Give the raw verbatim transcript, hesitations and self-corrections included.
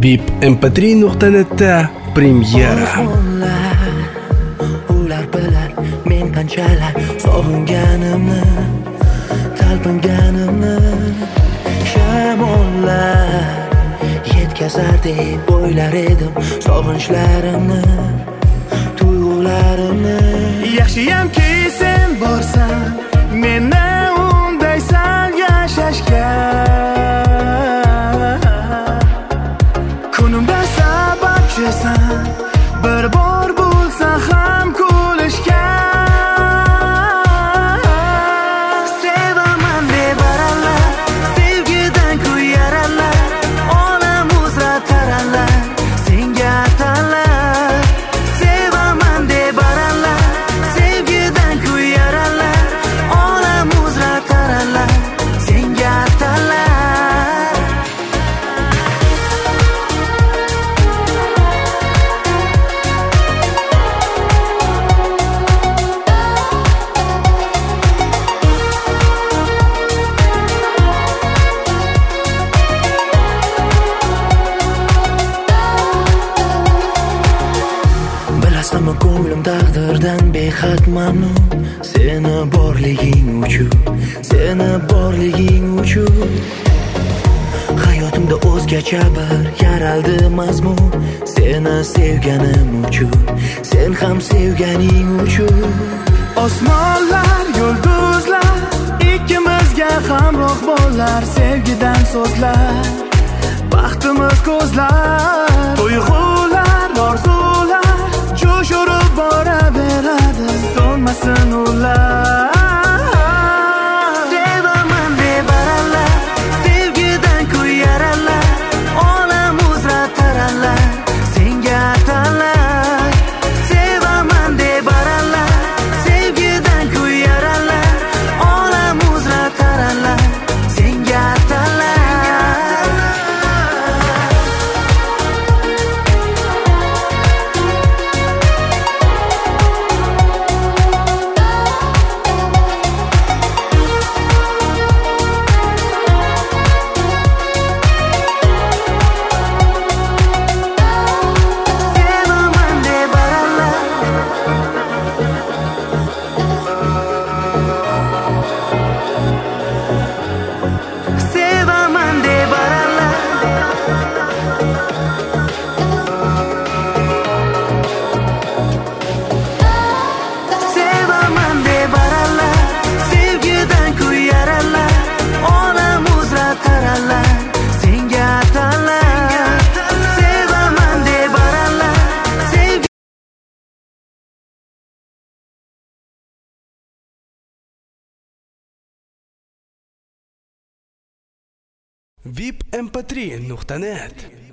vip m p три nuqta netda premyera. Ular bilar men qanchalar sog'inganimni, talpinganimni. Shamollar yetkazar deb o'ylar edim sog'inchlarimni, tuyg'ularimni. Yaxshiyamki sen borsan, meni undaysan yashashga. Kunimda sababchisan, bir bor bo'lsa ham kulishga. Sevaman deb aralar, sevgidan kuyaralar, olam uzra taralar, senga atallar. Sevaman deb aralar, sevgidan kuyaralar, olam uzra taralar, senga atallar. Bilasizmi, ko'nglim taqdirdan behad mamnun. Seni borliging uchun, seni borliging uchun. Hayotimda o'zgacha bir yaraldi mazmun. Seni sevganim uchun, sen ham sevganing uchun. Osmonlar, yulduzlar, ikkimizga hamroh bo'lar sevgidan so'zlar. Baxtimiz ko'zlar, tuyg'ular, orzular jo'shurib boraveradi, so'nmasin ular. Sevaman deb aralar, sevgidan kuyaralar, olam uzra taralar, senga atallar. Sevaman deb aralar, sevgidan kuyaralar, olam uzra taralar, senga atallar. vip m p три nuqta net